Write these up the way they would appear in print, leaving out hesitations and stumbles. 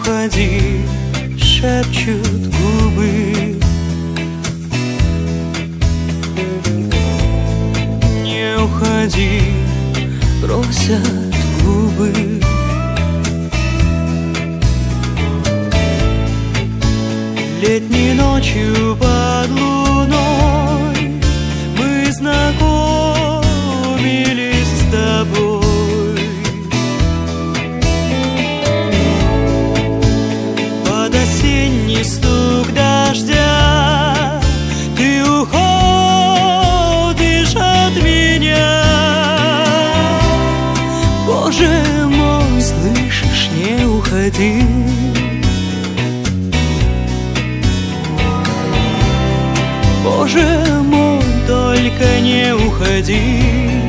уходи, шепчут губы. Не уходи, просят губы. Летней ночью под луной мы знакомились с тобой. Под осенний стук дождя ты уходишь от меня. Боже мой, слышишь, не уходи. Боже мой, только не уходи.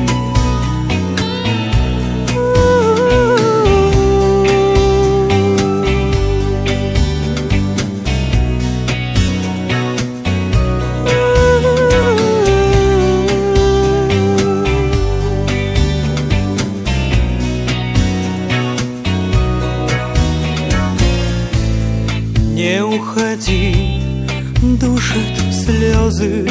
Не уходи, душат слезы.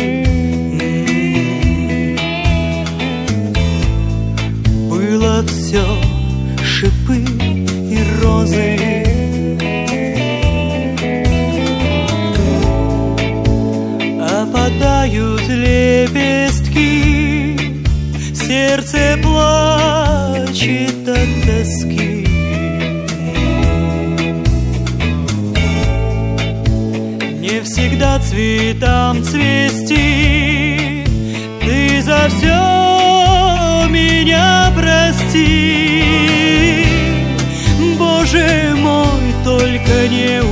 Было все шипы и розы. Опадают лепестки, сердце плачет от тоски. Не всегда цветам цвести, ты за все меня прости. Боже мой, только не